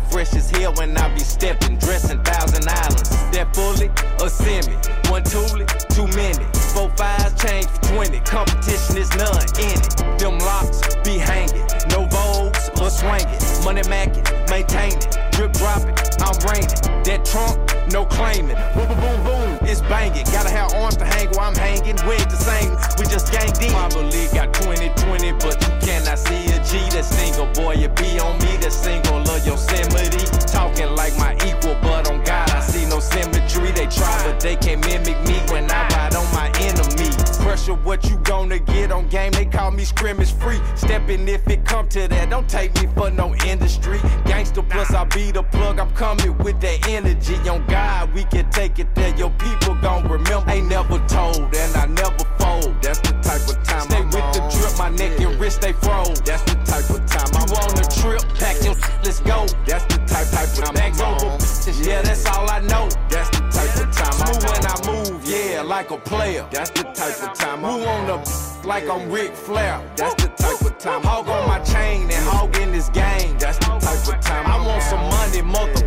fresh as hell when I be stepping, dressing Thousand Islands. That fully or semi, one toolie, too many. 4 5s change for 20, competition is none in it. Them locks be hanging, no Vogues or swinging. Money macking, maintain it, drip dropping, I'm raining. That trunk, no claiming. Boom, boom, boom, boom, it's banging. Gotta have arms to hang where I'm hanging. We ain't the same, we just gang in. Probably got 20/20, but you cannot see a G. That single boy, you be on me. That single of Yosemite. Talking like my equal, but on God I see no symmetry. They try, but they can't mimic me when I ride on my enemies. Pressure, what you gonna get on game? They call me scrimmage free. Stepping if it come to that, don't take me for no industry. Gangster plus I be the plug, I'm coming with that energy. On God, we can take it there. Your people gon' remember. Ain't never told, and I never fold. That's the type of time stay I'm with on. The drip, my neck and wrist they froze. That's the type of time I'm on a trip. Pack your let's go. That's the type of time I'm on. Yeah, that's all I know. That's the type of time I'm on. When I move, yeah, like a player. That's the type of time I'm on the like I'm Ric Flair. That's the type of time. Hog on my chain and hog in this game. That's the type of time I want some money, mother.